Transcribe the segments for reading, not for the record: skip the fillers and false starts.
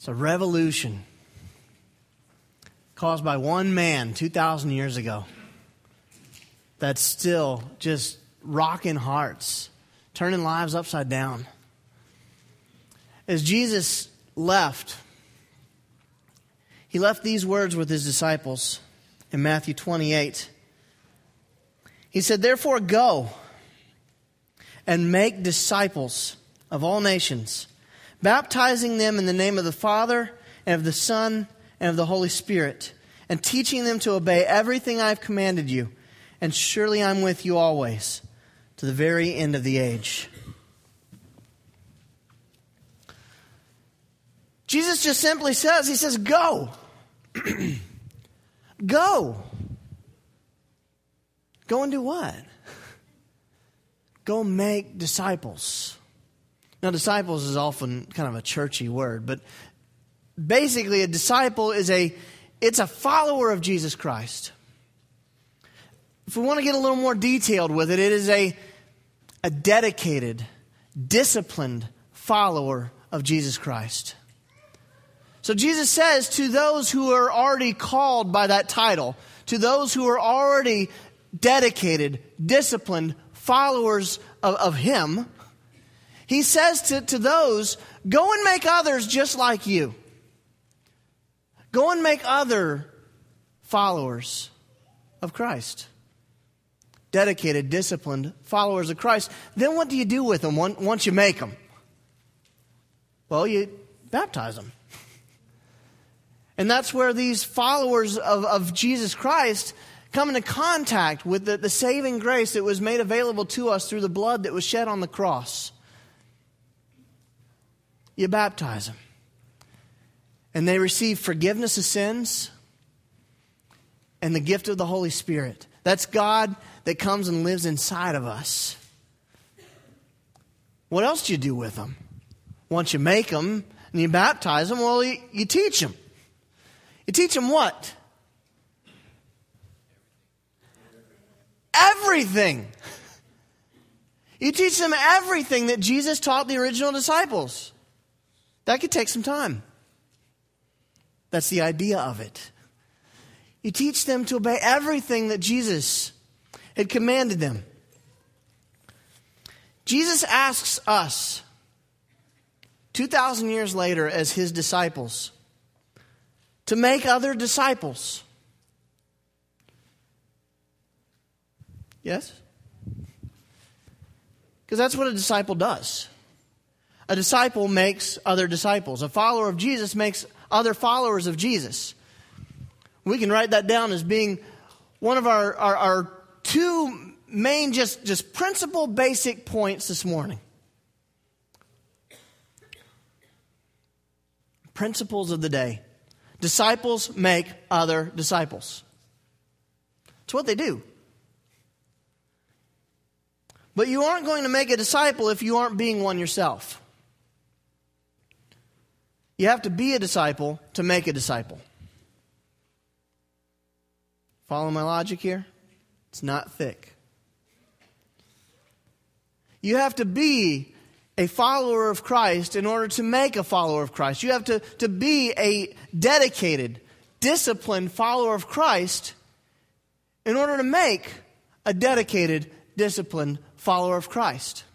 It's a revolution caused by one man 2,000 years ago that's still just rocking hearts, turning lives upside down. As Jesus left, he left these words with his disciples in Matthew 28. He said, "Therefore go and make disciples of all nations, baptizing them in the name of the Father and of the Son and of the Holy Spirit, and teaching them to obey everything I have commanded you. And surely I'm with you always, to the very end of the age." Jesus just simply says, he says, go. Go. Go and do what? Go make disciples. Now, disciples is often kind of a churchy word, but basically a disciple is it's a follower of Jesus Christ. If we want to get a little more detailed with it, it is a dedicated, disciplined follower of Jesus Christ. So Jesus says to those who are already called by that title, to those who are already dedicated, disciplined followers of Him, He says to those, go and make others just like you. Go and make other followers of Christ. Dedicated, disciplined followers of Christ. Then what do you do with them once you make them? Well, you baptize them. And that's where these followers of Jesus Christ come into contact with the saving grace that was made available to us through the blood that was shed on the cross. You baptize them. And they receive forgiveness of sins and the gift of the Holy Spirit. That's God that comes and lives inside of us. What else do you do with them? Once you make them and you baptize them, well, you teach them. You teach them what? Everything. You teach them everything that Jesus taught the original disciples. That could take some time. That's the idea of it. You teach them to obey everything that Jesus had commanded them. Jesus asks us, 2,000 years later, as His disciples, to make other disciples. Yes? Because that's what a disciple does. A disciple makes other disciples. A follower of Jesus makes other followers of Jesus. We can write that down as being one of our two main just principal basic points this morning. Principles of the day. Disciples make other disciples. It's what they do. But you aren't going to make a disciple if you aren't being one yourself. You have to be a disciple to make a disciple. Follow my logic here? It's not thick. You have to be a follower of Christ in order to make a follower of Christ. You have to be a dedicated, disciplined follower of Christ in order to make a dedicated, disciplined follower of Christ.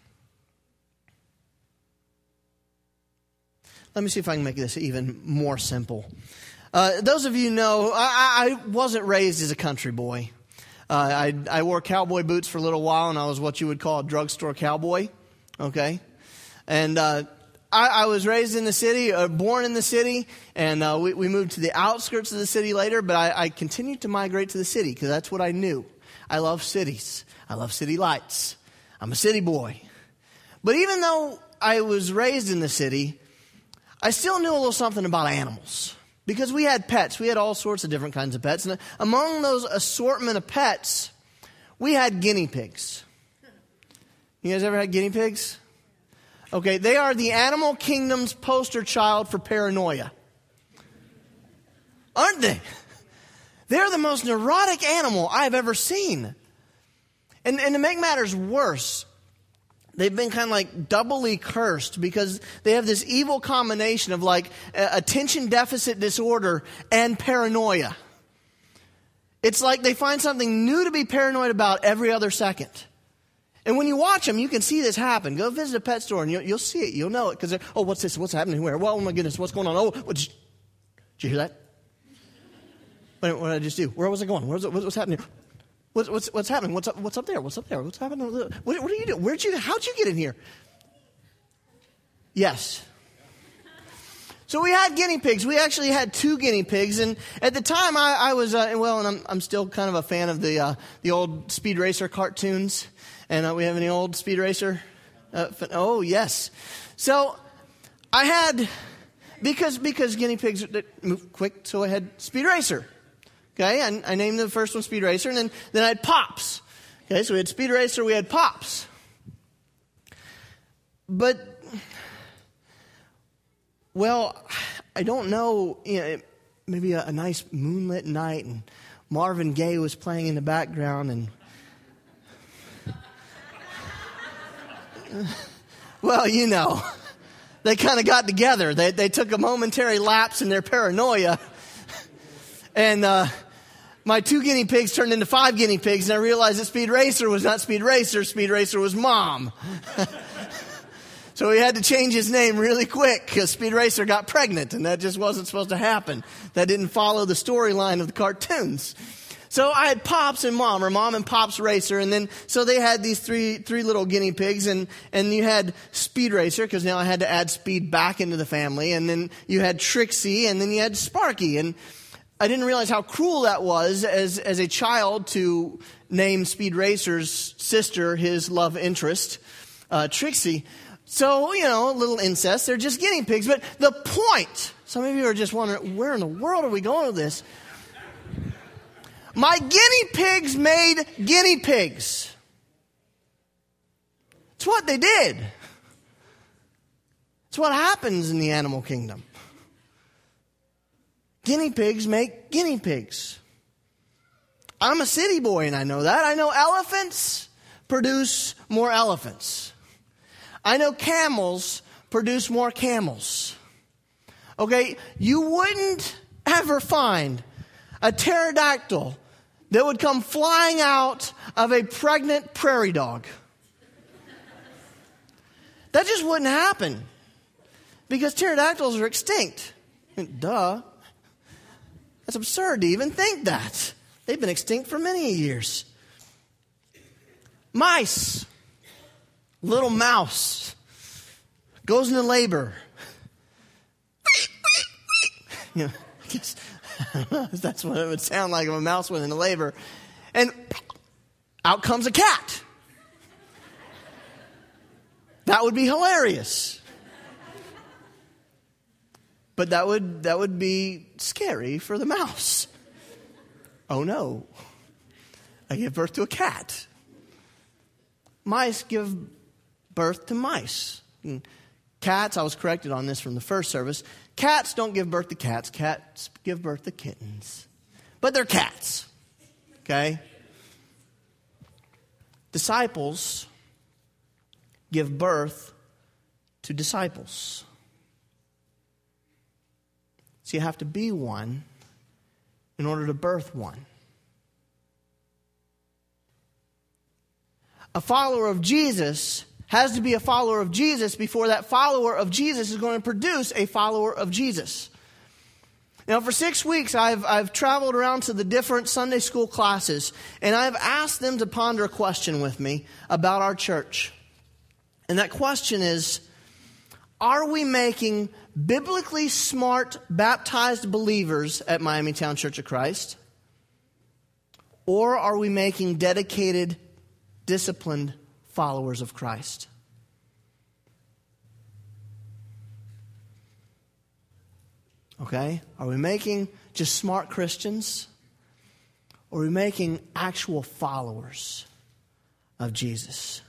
Let me see if I can make this even more simple. Those of you know, I wasn't raised as a country boy. I wore cowboy boots for a little while, and I was what you would call a drugstore cowboy. Okay? And I was raised in the city, born in the city, and we moved to the outskirts of the city later, but I continued to migrate to the city because that's what I knew. I love cities. I love city lights. I'm a city boy. But even though I was raised in the city, I still knew a little something about animals. Because we had pets. We had all sorts of different kinds of pets. And among those assortment of pets, we had guinea pigs. You guys ever had guinea pigs? Okay, they are the animal kingdom's poster child for paranoia. Aren't they? They're the most neurotic animal I've ever seen. And to make matters worse, they've been kind of like doubly cursed because they have this evil combination of like attention deficit disorder and paranoia. It's like they find something new to be paranoid about every other second. And when you watch them, you can see this happen. Go visit a pet store and you'll see it. You'll know it because, oh, what's this? What's happening? Where? Well, oh my goodness, what's going on? Oh, did you hear that? What did I just do? Where was I going? What's happening? What's happening? What's up there? What's up there? What's happening? What are you doing? How'd you get in here? Yes. So we had guinea pigs. We actually had 2 guinea pigs, and at the time I was and I'm still kind of a fan of the old Speed Racer cartoons. And we have any old Speed Racer? Oh yes. So I had because guinea pigs move quick, so I had Speed Racer. Okay, and I named the first one Speed Racer, and then I had Pops. Okay, so we had Speed Racer, we had Pops. But, well, I don't know, maybe a nice moonlit night, and Marvin Gaye was playing in the background, and well, they kind of got together. They took a momentary lapse in their paranoia, and my 2 guinea pigs turned into 5 guinea pigs, and I realized that Speed Racer was not Speed Racer. Speed Racer was Mom. So he had to change his name really quick because Speed Racer got pregnant, and that just wasn't supposed to happen. That didn't follow the storyline of the cartoons. So I had Pops and Mom, or Mom and Pops Racer, and then so they had these three little guinea pigs, and you had Speed Racer because now I had to add Speed back into the family, and then you had Trixie, and then you had Sparky, and I didn't realize how cruel that was as a child to name Speed Racer's sister his love interest, Trixie. So, a little incest. They're just guinea pigs. But the point, some of you are just wondering, where in the world are we going with this? My guinea pigs made guinea pigs. It's what they did. It's what happens in the animal kingdom. Guinea pigs make guinea pigs. I'm a city boy and I know that. I know elephants produce more elephants. I know camels produce more camels. Okay, you wouldn't ever find a pterodactyl that would come flying out of a pregnant prairie dog. That just wouldn't happen because pterodactyls are extinct. Duh. That's absurd to even think that. They've been extinct for many years. Mice. Little mouse goes into labor. I guess that's what it would sound like if a mouse went into labor. And out comes a cat. That would be hilarious. But that would be scary for the mouse. Oh no. I give birth to a cat. Mice give birth to mice. And cats, I was corrected on this from the first service. Cats don't give birth to cats. Cats give birth to kittens. But they're cats. Okay? Disciples give birth to disciples. So you have to be one in order to birth one. A follower of Jesus has to be a follower of Jesus before that follower of Jesus is going to produce a follower of Jesus. Now, for 6 weeks, I've traveled around to the different Sunday school classes, and I've asked them to ponder a question with me about our church. And that question is, are we making biblically smart, baptized believers at Miamitown Church of Christ? Or are we making dedicated, disciplined followers of Christ? Okay? Are we making just smart Christians? Or are we making actual followers of Jesus?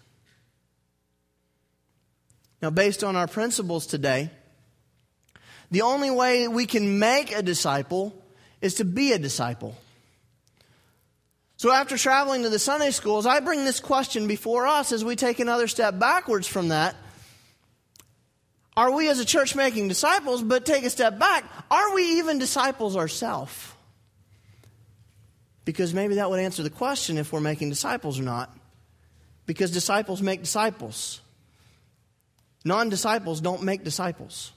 Now, based on our principles today, the only way we can make a disciple is to be a disciple. So after traveling to the Sunday schools, I bring this question before us as we take another step backwards from that. Are we as a church making disciples? But take a step back. Are we even disciples ourselves? Because maybe that would answer the question if we're making disciples or not. Because disciples make disciples. Non-disciples don't make disciples.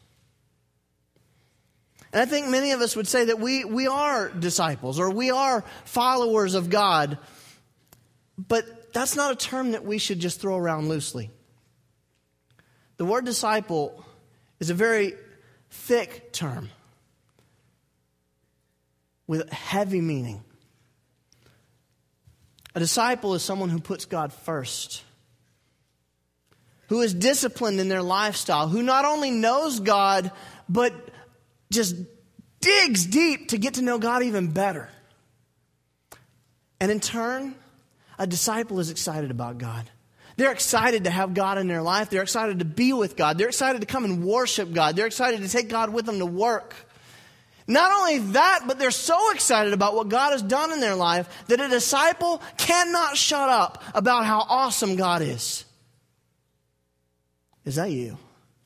And I think many of us would say that we are disciples or we are followers of God. But that's not a term that we should just throw around loosely. The word disciple is a very thick term with heavy meaning. A disciple is someone who puts God first, who is disciplined in their lifestyle, who not only knows God, but just digs deep to get to know God even better. And in turn, a disciple is excited about God. They're excited to have God in their life. They're excited to be with God. They're excited to come and worship God. They're excited to take God with them to work. Not only that, but they're so excited about what God has done in their life that a disciple cannot shut up about how awesome God is. Is that you?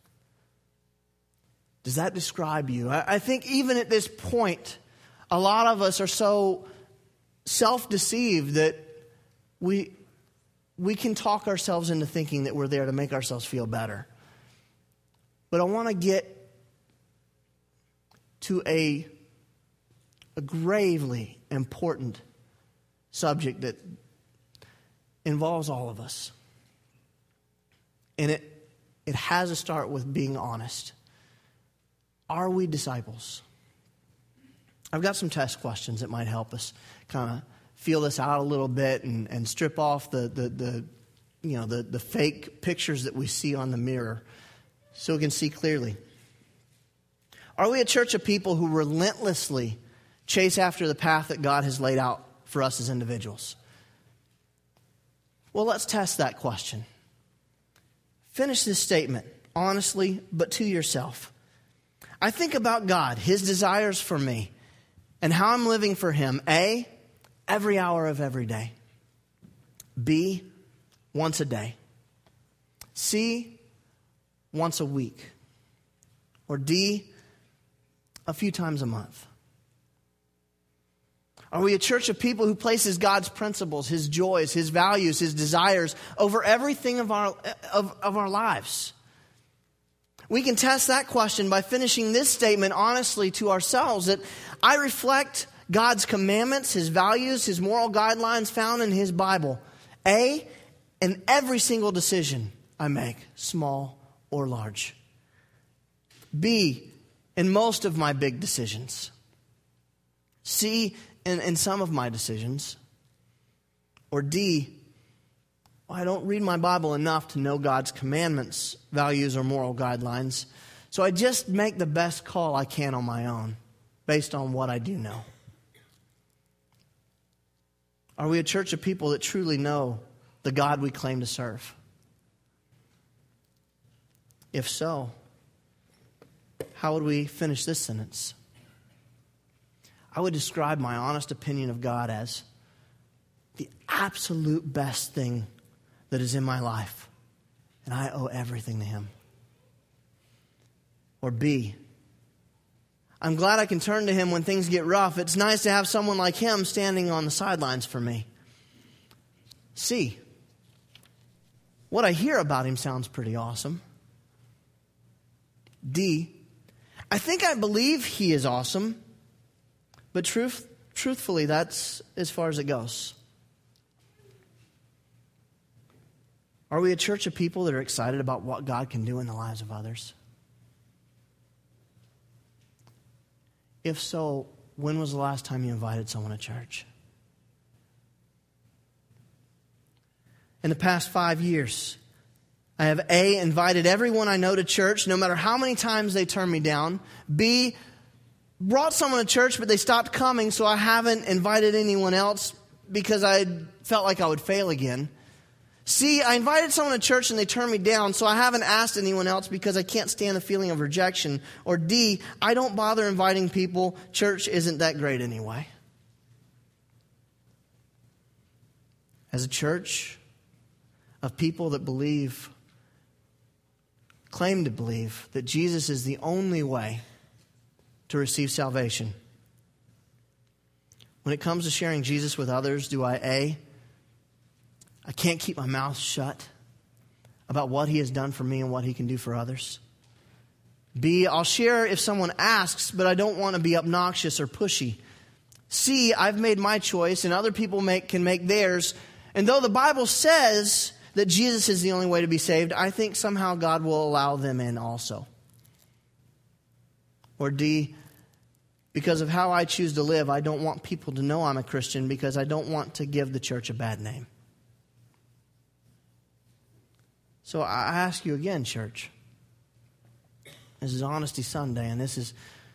Does that describe you? I think even at this point, a lot of us are so self-deceived that we can talk ourselves into thinking that we're there to make ourselves feel better. But I want to get to a gravely important subject that involves all of us. And it has to start with being honest. Are we disciples? I've got some test questions that might help us kind of feel this out a little bit and strip off the fake pictures that we see on the mirror so we can see clearly. Are we a church of people who relentlessly chase after the path that God has laid out for us as individuals? Well, let's test that question. Finish this statement honestly, but to yourself. I think about God, His desires for me, and how I'm living for Him. A, every hour of every day. B, once a day. C, once a week. Or D, a few times a month. Are we a church of people who places God's principles, His joys, His values, His desires over everything of our lives? We can test that question by finishing this statement honestly to ourselves, that I reflect God's commandments, His values, His moral guidelines found in His Bible. A, in every single decision I make, small or large. B, in most of my big decisions. C, in some of my decisions. Or D, I don't read my Bible enough to know God's commandments, values, or moral guidelines, so I just make the best call I can on my own, based on what I do know. Are we a church of people that truly know the God we claim to serve? If so, how would we finish this sentence? I would describe my honest opinion of God as the absolute best thing that is in my life, and I owe everything to Him. Or B, I'm glad I can turn to Him when things get rough. It's nice to have someone like Him standing on the sidelines for me. C, what I hear about Him sounds pretty awesome. D, I think I believe He is awesome, but truthfully, that's as far as it goes. Are we a church of people that are excited about what God can do in the lives of others? If so, when was the last time you invited someone to church? In the past 5 years, I have A, invited everyone I know to church, no matter how many times they turn me down. B, brought someone to church, but they stopped coming, so I haven't invited anyone else because I felt like I would fail again. C, I invited someone to church and they turned me down, so I haven't asked anyone else because I can't stand the feeling of rejection. Or D, I don't bother inviting people. Church isn't that great anyway. as a church of people that claim to believe that Jesus is the only way to receive salvation. When it comes to sharing Jesus with others, do I can't keep my mouth shut about what he has done for me and what he can do for others. B, I'll share if someone asks, but I don't want to be obnoxious or pushy. C, I've made my choice and other people can make theirs. And though the Bible says that Jesus is the only way to be saved, I think somehow God will allow them in also. Or D, because of how I choose to live, I don't want people to know I'm a Christian because I don't want to give the church a bad name. So I ask you again, church. This is Honesty Sunday, and this is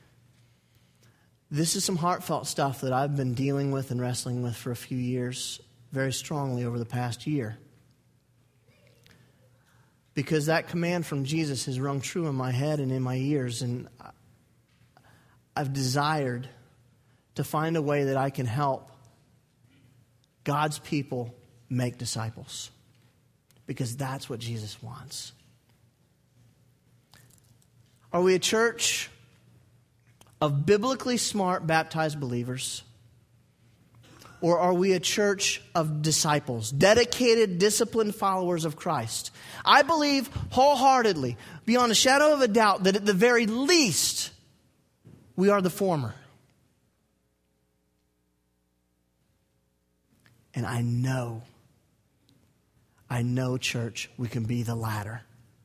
some heartfelt stuff that I've been dealing with and wrestling with for a few years, very strongly over the past year. Because that command from Jesus has rung true in my head and in my ears, and I've desired to find a way that I can help God's people make disciples. Because that's what Jesus wants. Are we a church of biblically smart, baptized believers? Or are we a church of disciples, dedicated, disciplined followers of Christ? I believe wholeheartedly, beyond a shadow of a doubt, that at the very least, we are the former. And I know, church, we can be the latter.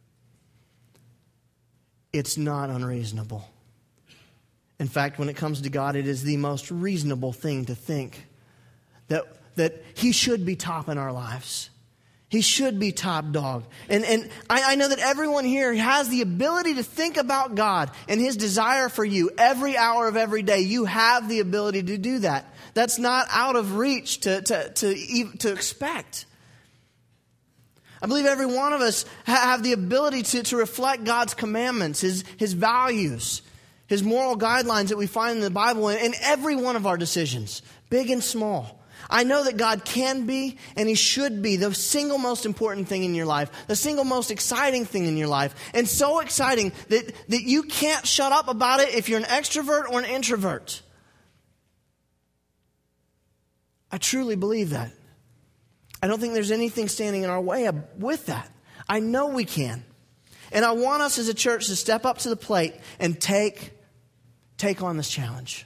It's not unreasonable. In fact, when it comes to God, it is the most reasonable thing to think that he should be top in our lives. He should be top dog. And I know that everyone here has the ability to think about God and his desire for you every hour of every day. You have the ability to do that. That's not out of reach to expect. I believe every one of us have the ability to reflect God's commandments, his values, his moral guidelines that we find in the Bible in every one of our decisions, big and small. I know that God can be and he should be the single most important thing in your life, the single most exciting thing in your life, and so exciting that you can't shut up about it if you're an extrovert or an introvert. I truly believe that. I don't think there's anything standing in our way with that. I know we can. And I want us as a church to step up to the plate and take on this challenge.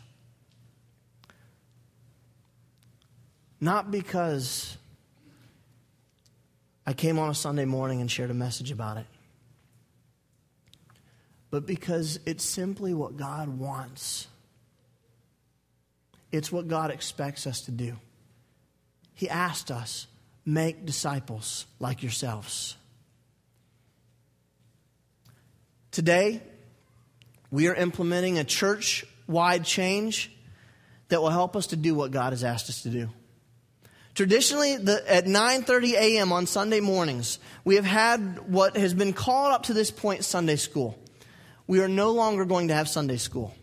Not because I came on a Sunday morning and shared a message about it, but because it's simply what God wants. It's what God expects us to do. He asked us, make disciples like yourselves. Today, we are implementing a church-wide change that will help us to do what God has asked us to do. Traditionally, at 9:30 a.m. on Sunday mornings, we have had what has been called up to this point Sunday school. We are no longer going to have Sunday school.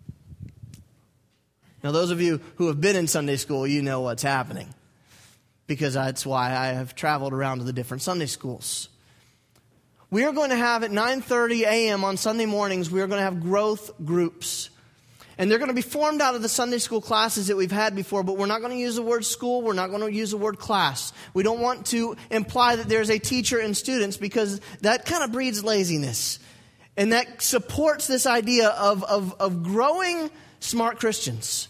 Now, those of you who have been in Sunday school, you know what's happening. Because that's why I have traveled around to the different Sunday schools. We are going to have at 9:30 a.m. on Sunday mornings, we are going to have growth groups. And they're going to be formed out of the Sunday school classes that we've had before, but we're not going to use the word school. We're not going to use the word class. We don't want to imply that there's a teacher and students because that kind of breeds laziness. And that supports this idea of growing smart Christians.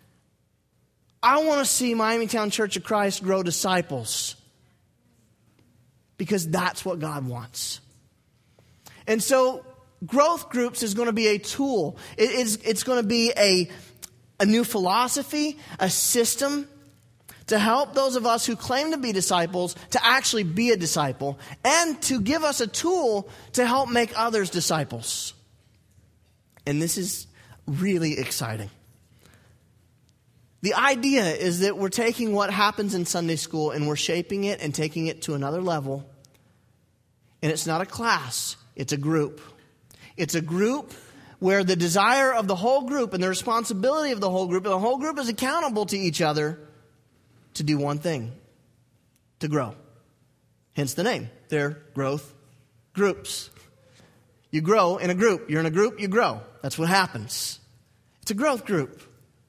I want to see Miamitown Church of Christ grow disciples because that's what God wants. And so growth groups is going to be a tool. It's going to be a new philosophy, a system to help those of us who claim to be disciples to actually be a disciple and to give us a tool to help make others disciples. And this is really exciting. The idea is that we're taking what happens in Sunday school and we're shaping it and taking it to another level. And it's not a class, it's a group. It's a group where the desire of the whole group and the responsibility of the whole group is accountable to each other to do one thing. to grow. Hence the name. They're growth groups. You grow in a group. You're in a group, you grow. That's what happens. It's a growth group.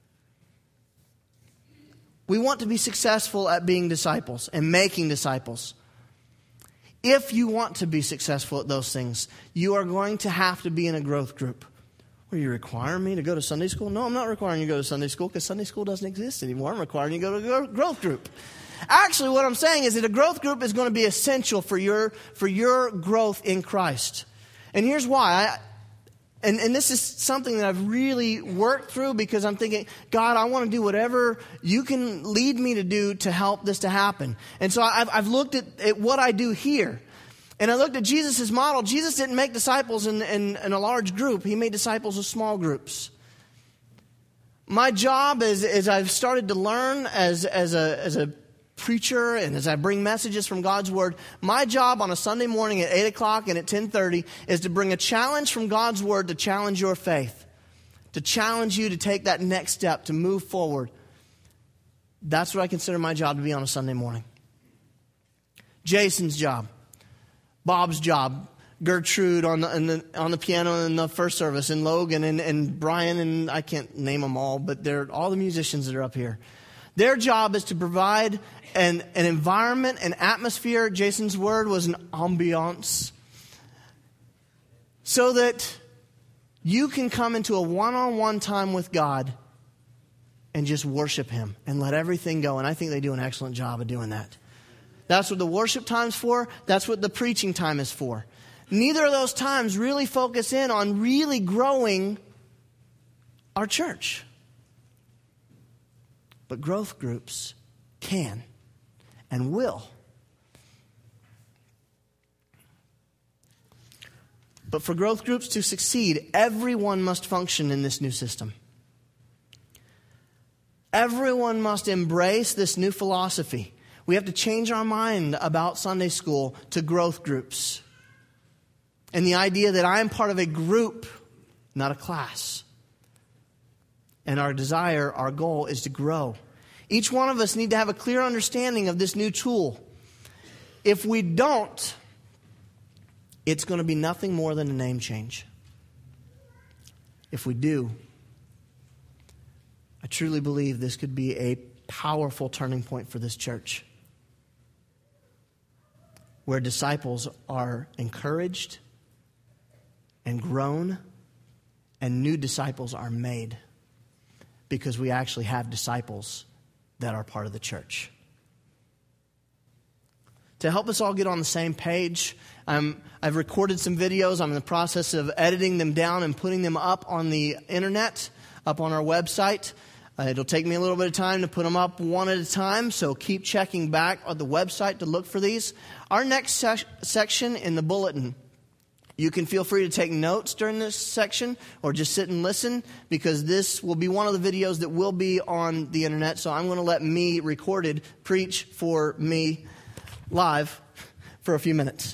We want to be successful at being disciples and making disciples. If you want to be successful at those things, you are going to have to be in a growth group. Are you requiring me to go to Sunday school? No, I'm not requiring you to go to Sunday school because Sunday school doesn't exist anymore. I'm requiring you to go to a growth group. Actually, what I'm saying is that a growth group is going to be essential for your growth in Christ. And here's why. And this is something that I've really worked through because I'm thinking, God, I want to do whatever you can lead me to do to help this to happen. And so I've looked at what I do here. And I looked at Jesus' model. Jesus didn't make disciples in a large group. He made disciples of small groups. My job as I've started to learn as a preacher and as I bring messages from God's Word, my job on a Sunday morning at 8 o'clock and at 10:30 is to bring a challenge from God's Word to challenge your faith, to challenge you to take that next step, to move forward. That's what I consider my job to be on a Sunday morning. Jason's job, Bob's job, Gertrude on the piano in the first service, and Logan and Brian, and I can't name them all, but they're all the musicians that are up here. Their job is to provide an environment, an atmosphere. Jason's word was an ambiance. So that you can come into a one-on-one time with God and just worship Him and let everything go. And I think they do an excellent job of doing that. That's what the worship time's for. That's what the preaching time is for. Neither of those times really focus in on really growing our church. But growth groups can and will. But for growth groups to succeed, everyone must function in this new system. Everyone must embrace this new philosophy. We have to change our mind about Sunday school to growth groups. And the idea that I am part of a group, not a class. And our desire, our goal is to grow. Each one of us need to have a clear understanding of this new tool. If we don't, it's going to be nothing more than a name change. If we do, I truly believe this could be a powerful turning point for this church, where disciples are encouraged and grown, and new disciples are made, because we actually have disciples that are part of the church. To help us all get on the same page, I've recorded some videos. I'm in the process of editing them down and putting them up on the internet, up on our website. It'll take me a little bit of time to put them up one at a time, so keep checking back on the website to look for these. Our next section in the bulletin, you can feel free to take notes during this section or just sit and listen, because this will be one of the videos that will be on the internet. So I'm going to let me, recorded, preach for me live for a few minutes.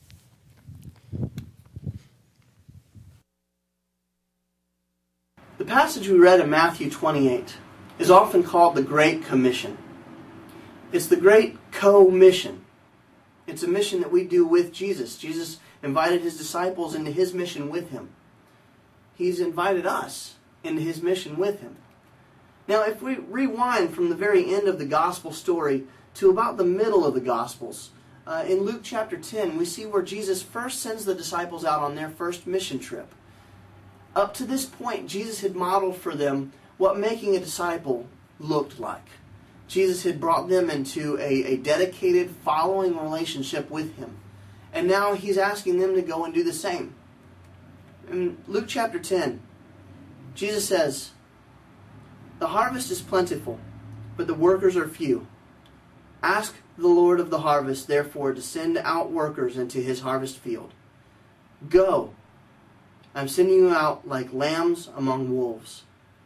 The passage we read in Matthew 28 is often called the Great Commission. It's the Great Co-Mission. It's a mission that we do with Jesus. Jesus invited His disciples into His mission with Him. He's invited us into His mission with Him. Now, if we rewind from the very end of the gospel story to about the middle of the Gospels, in Luke chapter 10, we see where Jesus first sends the disciples out on their first mission trip. Up to this point, Jesus had modeled for them what making a disciple looked like. Jesus had brought them into a dedicated following relationship with Him. And now He's asking them to go and do the same. In Luke chapter 10, Jesus says, "The harvest is plentiful, but the workers are few. Ask the Lord of the harvest, therefore, to send out workers into His harvest field. Go, I'm sending you out like lambs among wolves."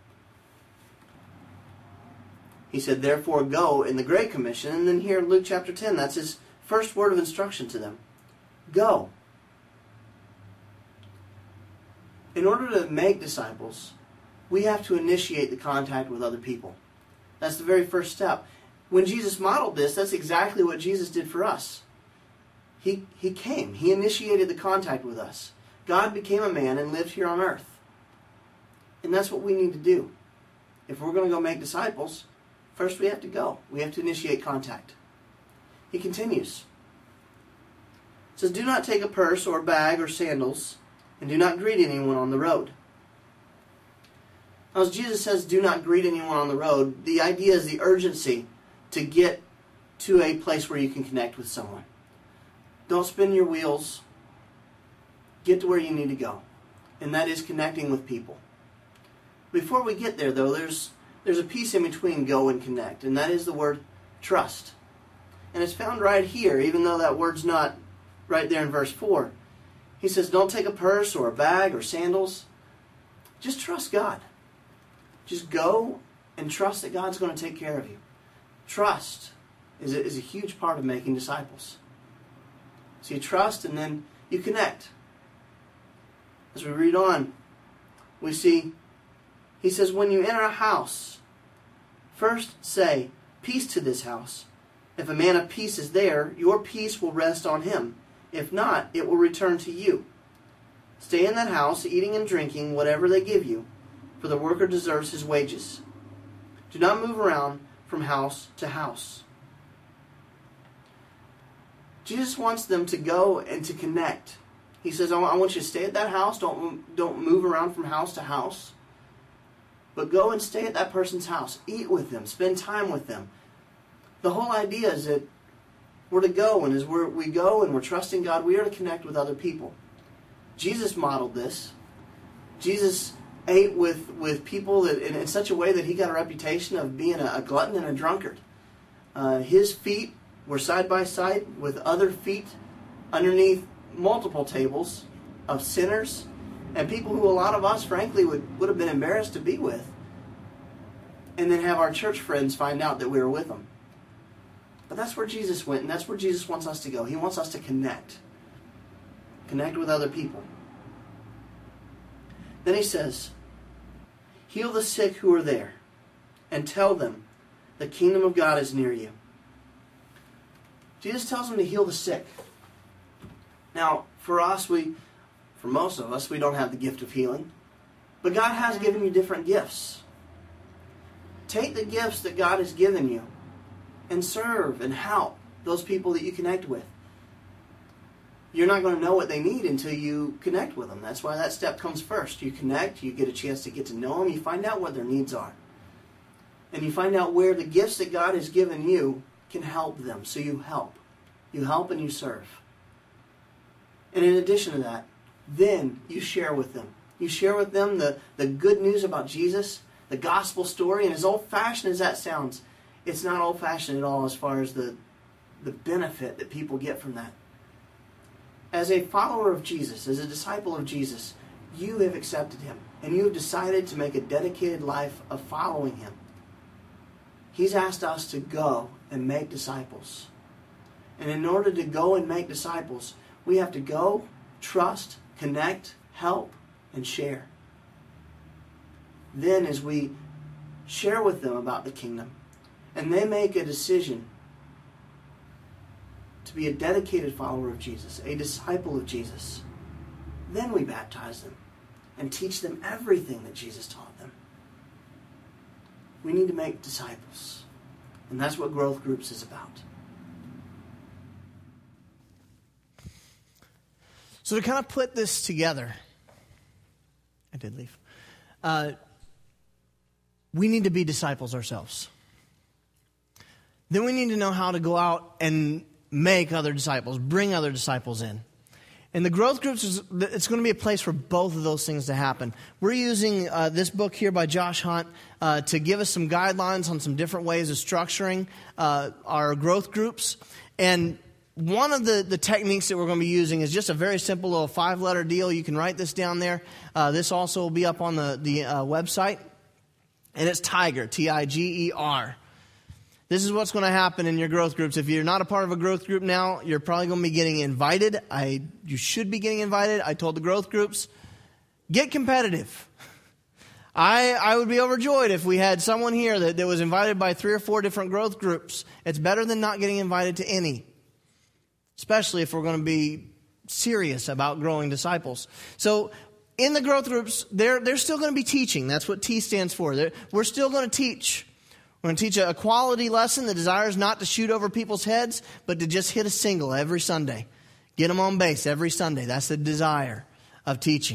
He said, therefore, go in the Great Commission. And then here in Luke chapter 10, that's His first word of instruction to them. Go. In order to make disciples, we have to initiate the contact with other people. That's the very first step. when Jesus modeled this, that's exactly what Jesus did for us. He came. He initiated the contact with us. God became a man and lived here on earth. And that's what we need to do. If we're going to go make disciples, first we have to go. We have to initiate contact. He continues. It says, do not take a purse or bag or sandals, and do not greet anyone on the road. Now, as Jesus says, do not greet anyone on the road, the idea is the urgency to get to a place where you can connect with someone. Don't spin your wheels. Get to where you need to go. And that is connecting with people. Before we get there, though, there's a piece in between go and connect, and that is the word trust. And it's found right here, even though that word's not right there in verse 4. He says, don't take a purse or a bag or sandals. Just trust God. Just go and trust that God's going to take care of you. Trust is a huge part of making disciples. So you trust and then you connect. As we read on, we see, he says, when you enter a house, first say, peace to this house. If a man of peace is there, your peace will rest on him. If not, it will return to you. Stay in that house, eating and drinking whatever they give you, for the worker deserves his wages. Do not move around from house to house. Jesus wants them to go and to connect. He says, I want you to stay at that house. Don't move around from house to house. But go and stay at that person's house. Eat with them. Spend time with them. The whole idea is that we're to go, and as we go and we're trusting God, we are to connect with other people. Jesus modeled this. Jesus ate with people that, in such a way that he got a reputation of being a glutton and a drunkard. His feet were side by side with other feet underneath multiple tables of sinners and people who a lot of us, frankly, would have been embarrassed to be with. And then have our church friends find out that we were with them. But that's where Jesus went, and that's where Jesus wants us to go. He wants us to connect. Connect with other people. Then he says, heal the sick who are there, and tell them the kingdom of God is near you. Jesus tells them to heal the sick. Now, for most of us, we don't have the gift of healing. But God has given you different gifts. Take the gifts that God has given you and serve and help those people that you connect with. You're not going to know what they need until you connect with them. That's why that step comes first. You connect, you get a chance to get to know them, you find out what their needs are. And you find out where the gifts that God has given you can help them. So you help. You help and you serve. And in addition to that, then you share with them. You share with them the good news about Jesus, the gospel story, and as old-fashioned as that sounds, it's not old-fashioned at all as far as the benefit that people get from that. As a follower of Jesus, as a disciple of Jesus, you have accepted him, and you have decided to make a dedicated life of following him. He's asked us to go and make disciples. And in order to go and make disciples, we have to go, trust, connect, help, and share. Then as we share with them about the kingdom, and they make a decision to be a dedicated follower of Jesus, a disciple of Jesus, then we baptize them and teach them everything that Jesus taught them. We need to make disciples. And that's what Growth Groups is about. So to kind of put this together, I did leave. We need to be disciples ourselves. Then we need to know how to go out and make other disciples, bring other disciples in. And the growth groups, it's going to be a place for both of those things to happen. We're using this book here by Josh Hunt to give us some guidelines on some different ways of structuring our growth groups. And one of the techniques that we're going to be using is just a very simple little 5-letter deal. You can write this down there. This also will be up on the website. And it's TIGER, T-I-G-E-R. This is what's going to happen in your growth groups. If you're not a part of a growth group now, you're probably going to be getting invited. You should be getting invited. I told the growth groups, get competitive. I would be overjoyed if we had someone here that was invited by 3 or 4 different growth groups. It's better than not getting invited to any, especially if we're going to be serious about growing disciples. So in the growth groups, they're still going to be teaching. That's what T stands for. We're still going to teach. We're going to teach a quality lesson. The desire is not to shoot over people's heads, but to just hit a single every Sunday. Get them on base every Sunday. That's the desire of teaching.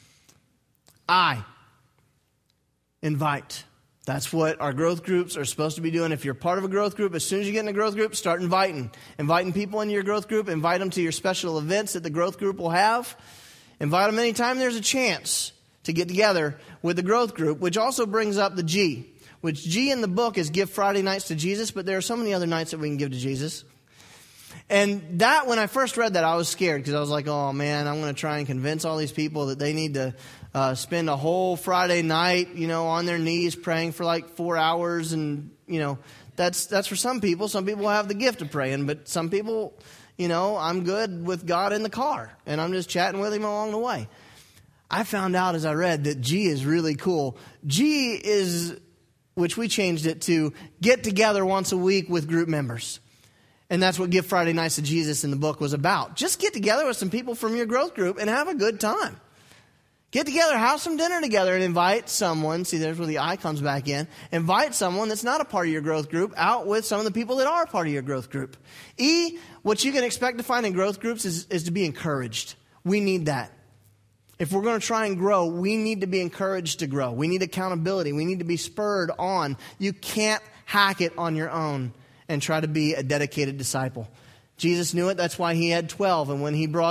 Invite. That's what our growth groups are supposed to be doing. If you're part of a growth group, as soon as you get in a growth group, start inviting. Inviting people into your growth group. Invite them to your special events that the growth group will have. Invite them anytime there's a chance to get together with the growth group, which also brings up the G. Which G in the book is give Friday nights to Jesus, but there are so many other nights that we can give to Jesus. And that, when I first read that, I was scared because I was like, oh man, I'm going to try and convince all these people that they need to spend a whole Friday night, on their knees praying for like 4 hours. And, that's for some people. Some people have the gift of praying, but some people, I'm good with God in the car and I'm just chatting with him along the way. I found out as I read that G is really cool. G is, which we changed it to, get together once a week with group members. And that's what Give Friday Nights to Jesus in the book was about. Just get together with some people from your growth group and have a good time. Get together, have some dinner together, and invite someone. See, there's where the I comes back in. Invite someone that's not a part of your growth group out with some of the people that are a part of your growth group. E, what you can expect to find in growth groups is to be encouraged. We need that. If we're going to try and grow, we need to be encouraged to grow. We need accountability. We need to be spurred on. You can't hack it on your own and try to be a dedicated disciple. Jesus knew it. That's why he had 12. And when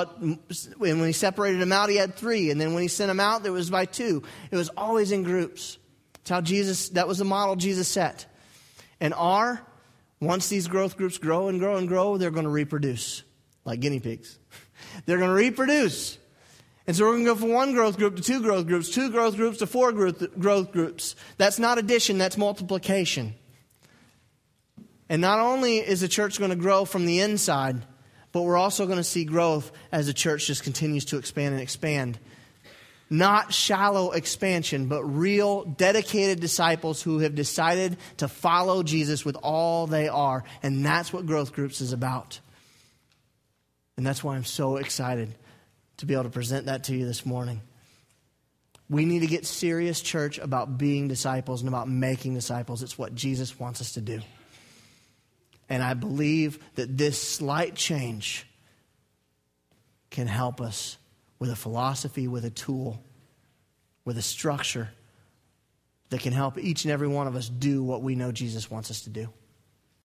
he separated them out, he had 3. And then when he sent them out, it was by 2. It was always in groups. That was the model Jesus set. And once these growth groups grow and grow and grow, they're going to reproduce like guinea pigs. They're going to reproduce. And so we're going to go from 1 growth group to 2 growth groups, 2 growth groups to 4 growth groups. That's not addition, that's multiplication. And not only is the church going to grow from the inside, but we're also going to see growth as the church just continues to expand and expand. Not shallow expansion, but real dedicated disciples who have decided to follow Jesus with all they are. And that's what growth groups is about. And that's why I'm so excited to be able to present that to you this morning. We need to get serious, church, about being disciples and about making disciples. It's what Jesus wants us to do. And I believe that this slight change can help us with a philosophy, with a tool, with a structure that can help each and every one of us do what we know Jesus wants us to do.